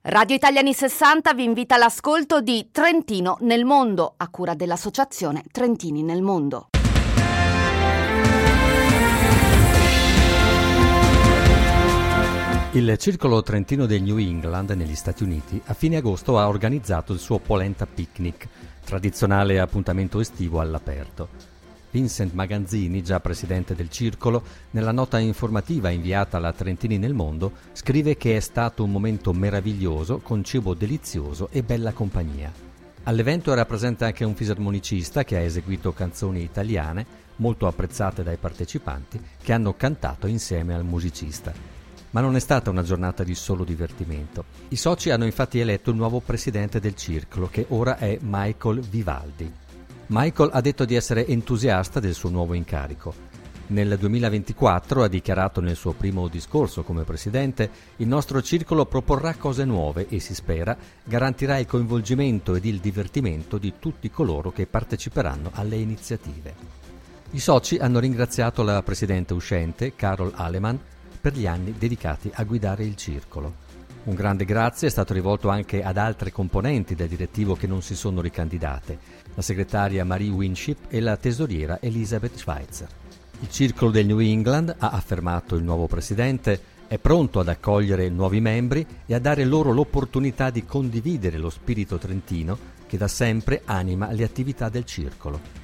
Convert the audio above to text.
Radio Italia anni 60 vi invita all'ascolto di Trentino nel mondo, a cura dell'associazione Trentini nel mondo. Il Circolo Trentino del New England negli Stati Uniti a fine agosto ha organizzato il suo Polenta Picnic, tradizionale appuntamento estivo all'aperto. Vincent Maganzini, già presidente del circolo, nella nota informativa inviata alla Trentini nel mondo, scrive che è stato un momento meraviglioso, con cibo delizioso e bella compagnia. All'evento era presente anche un fisarmonicista che ha eseguito canzoni italiane, molto apprezzate dai partecipanti, che hanno cantato insieme al musicista. Ma non è stata una giornata di solo divertimento. I soci hanno infatti eletto il nuovo presidente del circolo, che ora è Michael Vivaldi. Michael ha detto di essere entusiasta del suo nuovo incarico. Nel 2024, ha dichiarato nel suo primo discorso come presidente, il nostro circolo proporrà cose nuove e, si spera, garantirà il coinvolgimento ed il divertimento di tutti coloro che parteciperanno alle iniziative. I soci hanno ringraziato la presidente uscente, Carol Aleman, per gli anni dedicati a guidare il circolo. Un grande grazie è stato rivolto anche ad altre componenti del direttivo che non si sono ricandidate, la segretaria Marie Winship e la tesoriera Elizabeth Schweitzer. Il Circolo del New England, ha affermato il nuovo presidente, è pronto ad accogliere nuovi membri e a dare loro l'opportunità di condividere lo spirito trentino che da sempre anima le attività del circolo.